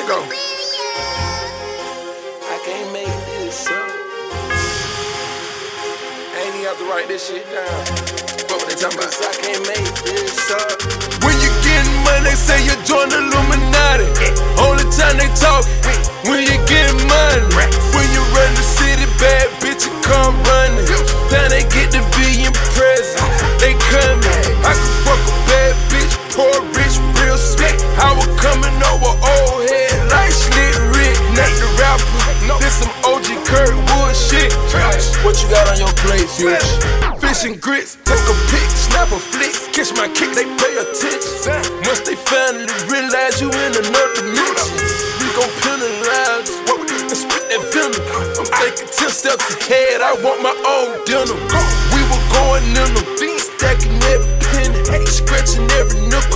Let go. I can't make this up. I ain't even have to write this shit down. Fuck what they talking about. I can't make this up. When you getting money, they say you join the Illuminati. Only time they talk when you getting money. When you run the city, bad bitch, you come running. Then they get to be impressed. They coming. I can fuck a bad bitch, poor rich, real spit. I was coming over old head like Slick Rick. Not the rapper, this some OG Kurtwood shit. What you got on your plate, Future? Fish and grits, take a pic, snap a flick. Catch my kick, they pay attention. Once they finally realize you in another dimension, we gon' penalize and spit that venom. I'm thinking 10 steps ahead, I want my own dinner. We were going in them, stacking every penny, scratching every nook